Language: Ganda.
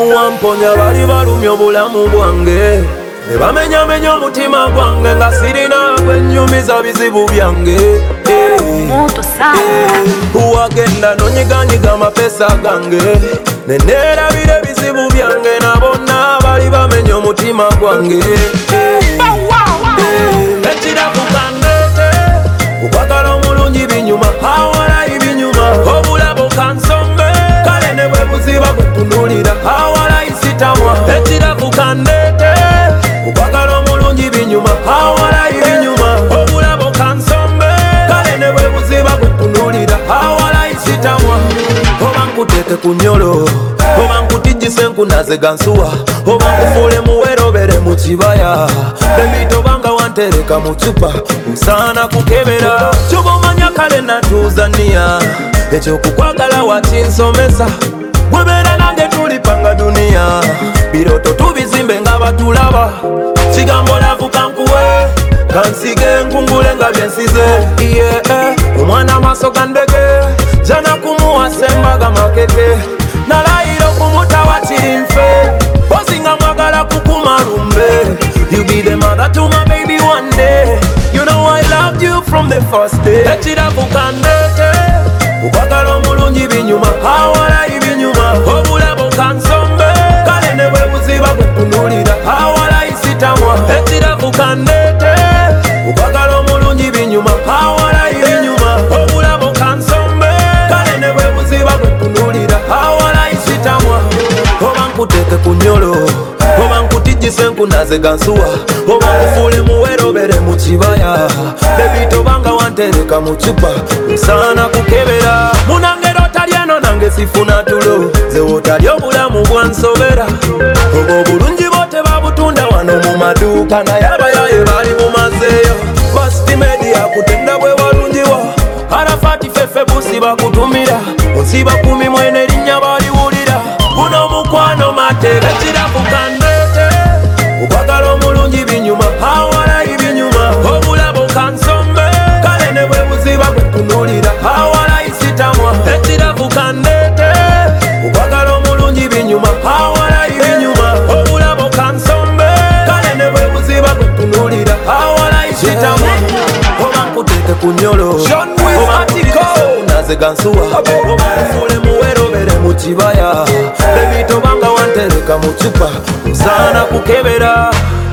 wamponya bali balumya obulamu bwange ne bamenyamenya omutima gwange nga sirina gwennyumiza bizibu byange. Wagenda nonyiganyiga amapesa gange neneerabira ebizibu byange nabonna bali bamenya omutima gwange. Ekiraku kandeete okwagala omulungi binyuma awalayi binyuma obulabo kansombe kale ne bwe buziba bwetunulira awalayi sitamwa. Ekiraku kandeete okwagala omulungi binyuma awalayi binyuma obulabo kansombe kale ne bwe buziba bwetunulira awalayi sitamwa. Oba nkuteeke ku nnyolo oba nkutijjise nkunaze gansuwa oba nkufuule muwerobere mu kibaya ebitobanga wantereka mu cupa nsaana kukebera kyuba omanya kale natuzania ekyokukwagala wakinsomesa webeera nange tulipanga duniya biroto tubizimbe nga batulaba kigambo lavuka nkuwe kansige nkungule nga byensize omwana amaaso gandege jana kumuwasa embaga makeke nalayira okumutawa kirinfe ozinga mwagala kukumalumbe. You be the mother to my baby one day. You know I loved you from the first day. Ekiraku kandeete okwagala omulungi binyuma awalayi binyuma obulabo kansombe kale ne bwe buziba bwetunulira awalayi sitamwa. Ekiraku kandeete okwagala omulungi binyuma awalayi binyuma obulabo kansombe kale ne bwe buziba bwetunulira awalayi sitamwa. Oba nkuteeke ku nnyolo oba nkutijjise nkunaze gansuwa oba nkufuule muwerobere mu kibaya ebitobanga wantereka mu cupa nsaana kukebera munangero otali eno nange sifuna tulo ze wotali obulamu bwansobera oba obulungi bote babutunda wano mu maduuka naye abayaye bali bumazeeyo basimedia kutenda bwe walungiwa Arafati fefe busi bakutumira onsiba kumi mwene linnya baliwulira guno mukwano mateeka. Ekiraku kandeete okwagala omulungi binyuma awalayi binyuma obulabo kansombe kale ne bwe buziba bwetunulira awalayi sitamwa. Ekiraku kandeete okwagala omulungi binyuma awalayi binyuma obulabo kansombe kale ne bwe buziba bwetunulira awalayi sitamwa. Oba nkuteeke ku nnyolo oba naze gansuwa oba nkufuule muwerobere mu kibaya ebitobanga wantereka mu cupa nsaana kukebera.